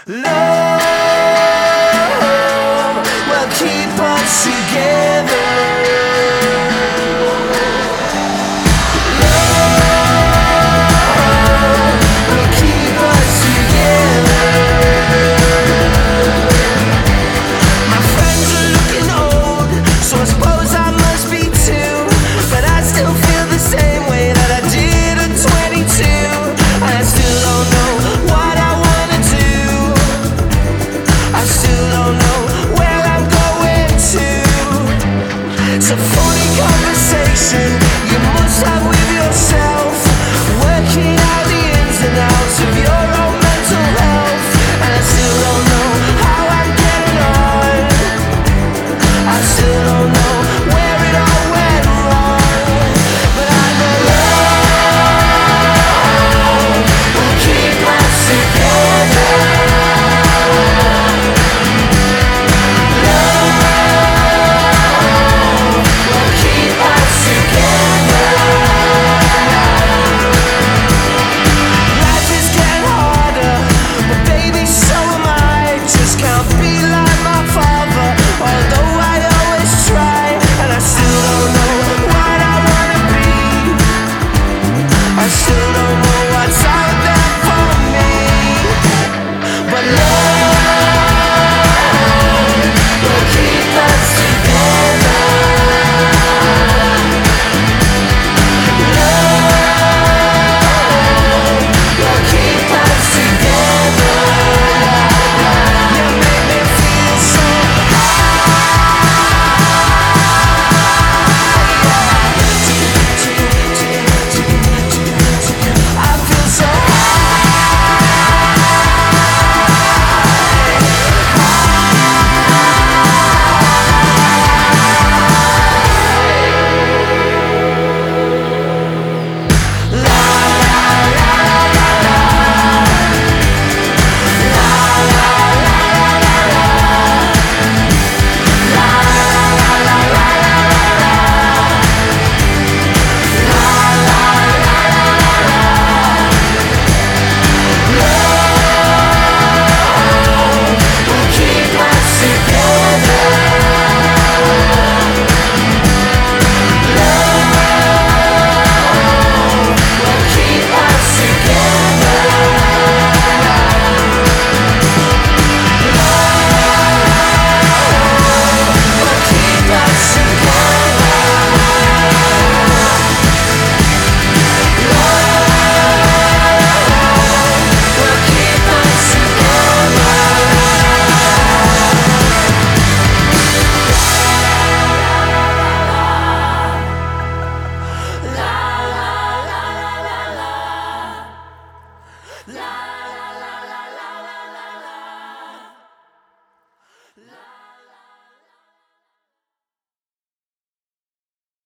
Love will keep us together. Love will keep us together. My friends are looking old, so I suppose I must be too. But I still feel the same way that I did at 22. I still don't know what I wanna do. I still don't know where I'm going to. It's a funny conversation you must have with yourself, working out the ins and outs of your own mental health. And I still don't know how I'm getting on. I still don't know where it all went wrong. But I know love will keep us together. La